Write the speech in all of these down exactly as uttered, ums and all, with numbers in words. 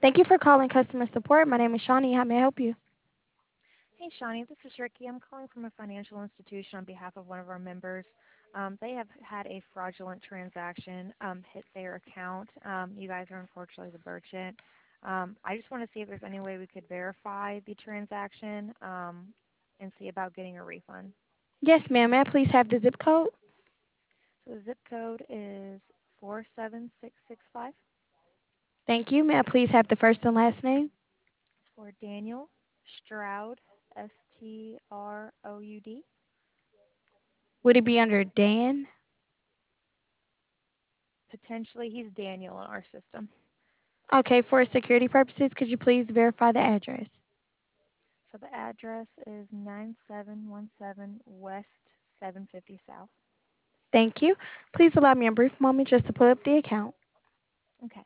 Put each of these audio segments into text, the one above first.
Thank you for calling customer support. My name is Shawnee. How may I help you? Hey, Shawnee, this is Ricky. I'm calling from a financial institution on behalf of one of our members. Um, they have had a fraudulent transaction um, hit their account. Um, you guys are unfortunately the merchant. Um, I just want to see if there's any way we could verify the transaction um, and see about getting a refund. Yes, ma'am. May I please have the zip code? So the zip code is four seven six six five. Thank you. May I please have the first and last name? It's for Daniel Stroud, S T R O U D. Would it be under Dan? Potentially, he's Daniel in our system. Okay, for security purposes, could you please verify the address? So the address is nine seven one seven West seven fifty South. Thank you. Please allow me a brief moment just to pull up the account. Okay.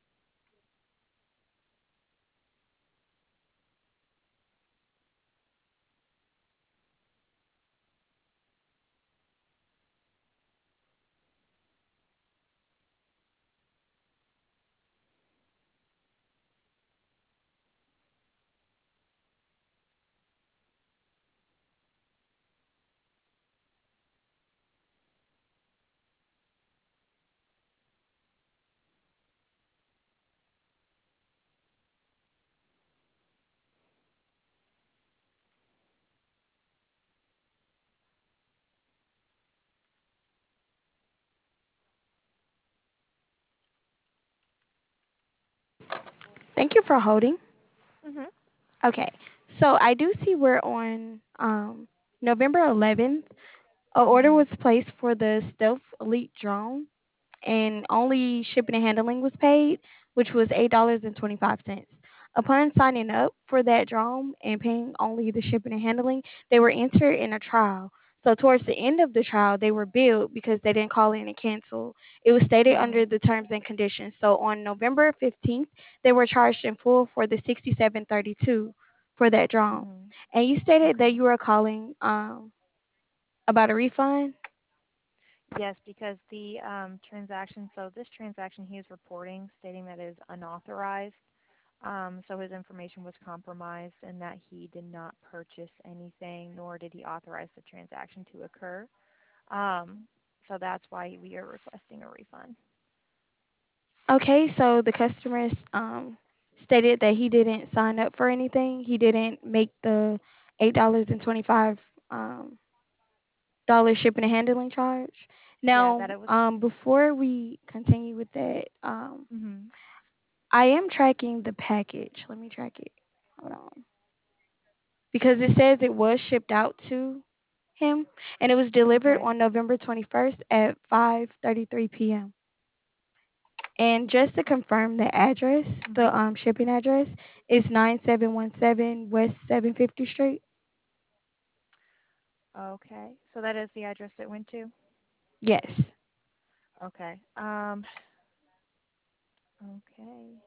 Thank you for holding. Mhm. Okay, so I do see we're on um, November eleventh. A order was Mhm. placed for the Stealth Elite drone, and only shipping and handling was paid, which was eight dollars and twenty five cents. Upon signing up for that drone and paying only the shipping and handling, they were entered in a trial. So towards the end of the trial, they were billed because they didn't call in and cancel. It was stated under Mhm. the terms and conditions. So on November fifteenth, they were charged in full for the sixty-seven thirty-two for that drone. Mhm. And you stated that Okay. you were calling um, about a refund. Yes, because the um, transaction. So this transaction he is reporting, stating that it is unauthorized. Um, so his information was compromised, and that he did not purchase anything, nor did he authorize the transaction to occur. Um, so that's why we are requesting a refund. Okay, so the customer um, stated that he didn't sign up for anything. He didn't make the eight dollars and twenty five um, dollars shipping and handling charge. Yeah, Now, that it was. um, before we continue with that, um, Mhm. I am tracking the package. Let me track it. Hold on, because it says it was shipped out to him, and it was delivered Okay. on November twenty first at five thirty three p.m. And just to confirm the address, the Mhm. um shipping address is nine seven one seven West seven fifty Street. Okay. So that is the address it went to? Yes. Okay. Um, okay.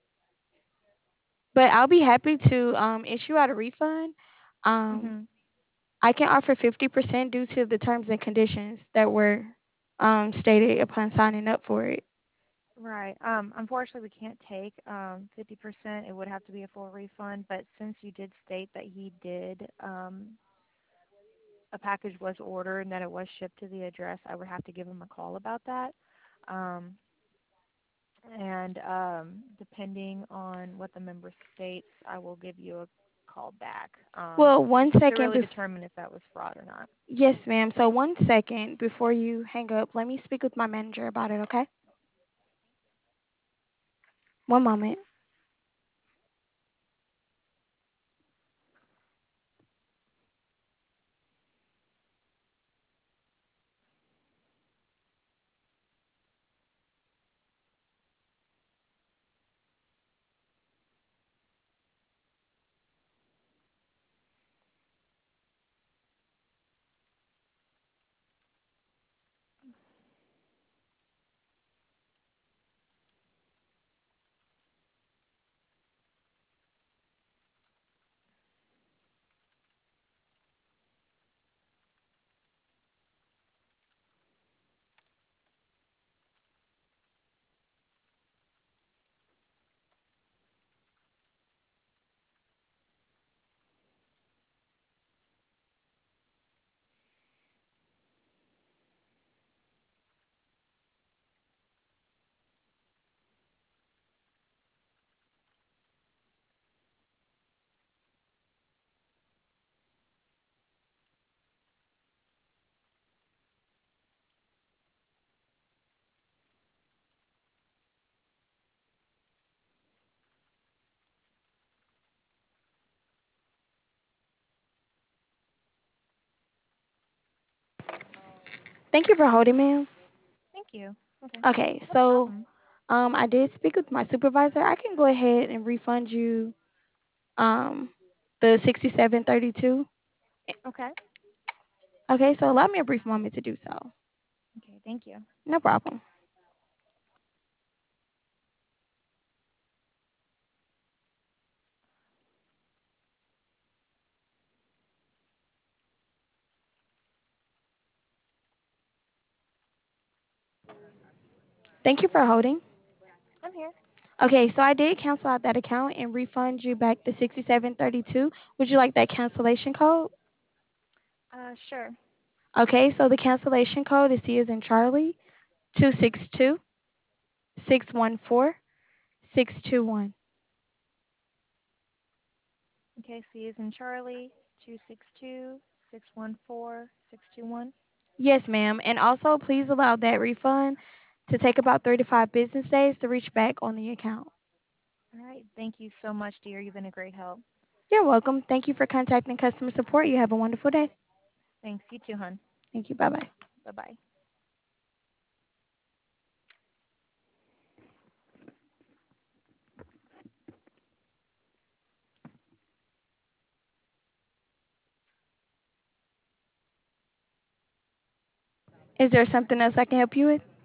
But I'll be happy to um issue out a refund. Um Mhm. I can offer fifty percent due to the terms and conditions that were um stated upon signing up for it. Right. Um, unfortunately, we can't take um fifty percent. It would have to be a full refund. But since you did state that he did, um, a package was ordered and that it was shipped to the address, I would have to give him a call about that. Um, and um, depending on what the member states, I will give you a call back, um, Well, one just to second really bef- determine if that was fraud or not. yes, ma'am. So one second before you hang up, let me speak with my manager about it, okay? One moment. Thank you for holding, ma'am. Thank you. Okay. Okay, No so problem. um, I did speak with my supervisor. I can go ahead and refund you um the sixty-seven thirty-two. Okay. Okay, so allow me a brief moment to do so. Okay. Thank you. No problem. Thank you for holding. I'm here. Okay, so I did cancel out that account and refund you back the sixty-seven thirty-two. Would you like that cancellation code? Uh, sure. Okay, so the cancellation code is C as in Charlie, two six two, six one four, six two one. Okay. C is in Charlie. Two six two six one four six two one. Yes, ma'am. And also, please allow that refund to take about three to five business days to reach back on the account. All right. Thank you so much, dear. You've been a great help. You're welcome. Thank you for contacting customer support. You have a wonderful day. Thanks. You too, hon. Thank you. Bye bye. Bye bye. Is there something else I can help you with?